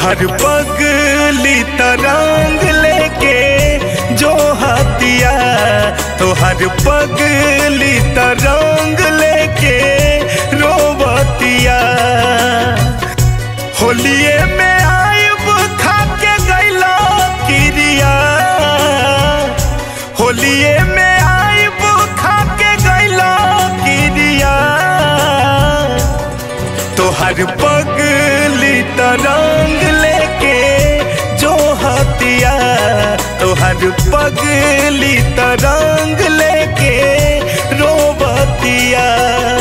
तोहर पगली तरंग लेके जो हतिया, तोहर पगली तरंग लेके रोबतिया। होलिये में आइब खा के गैला किरिया, होलिये में आइब खा के गैला किरिया। तोहर पगली तरंग लेके जो हतिया, तोहर पगली तरंग लेके रोबतिया।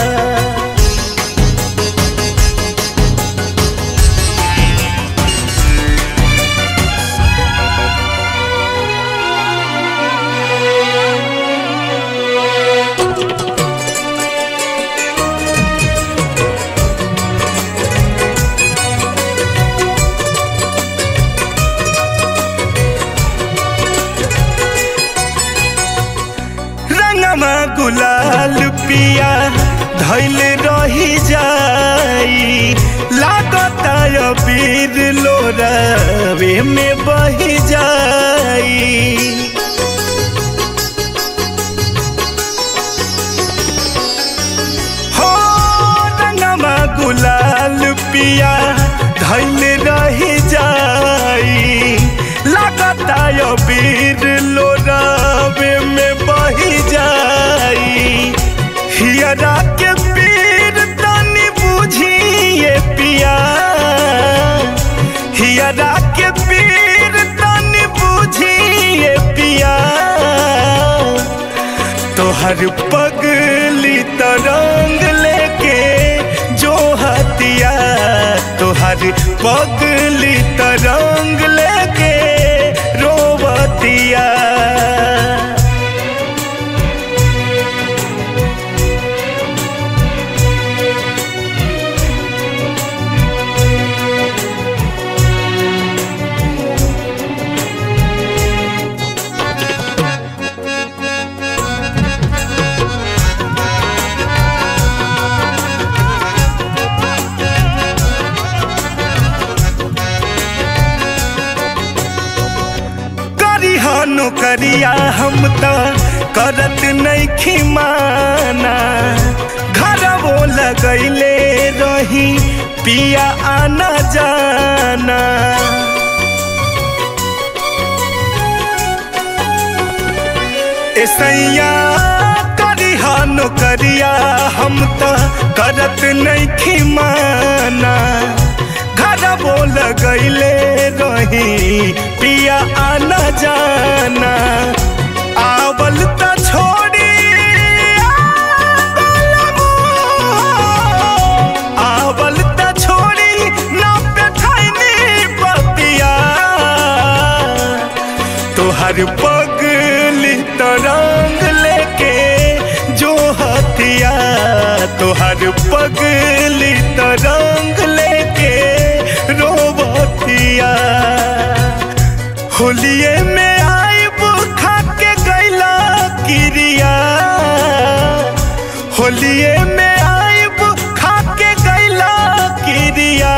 गुलाल पिया धैल रही जाई, लागता अबीर लोरावे में बही जाई। हो रंगमा गुलाल पिया धैल रही जाई, लागता अबीर लोरावे में बही जाई। हियरा के पीर तनी बुझिए पिया, हियरा के पीर तनी बुझिए पिया। तोहर पगली तरंग लेके जो हतिया, तोहर पगली तरंग लेके रोबतिया। नौकरिया हम त करत नइखी माना, घरवो लगैले रही पिया आना जाना। ऐसैया करिहा नौकरिया हम त करत नइखी माना, घरवो लगैले रही पिया आना जाना। आवल त छोड़ी आवल त छोड़ी ना बैठैनी बतिया। तोहर पगली तरंग लेके जो हतिया, तोहर पगली तरंग लेके रोबतिया। होलिये में आइब खा के गैला किरिया, होलिये में आइब खा के गैला किरिया।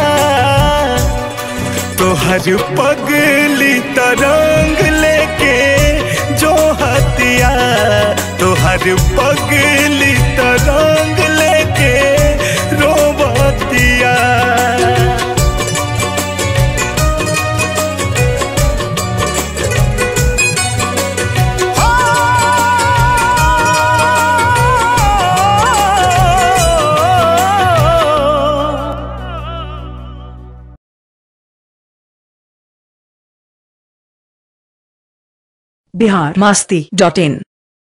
तोहर पगली तरंग लेके जो हतिया, तोहर पगली तरंग लेके रोबतिया। biharmasti.in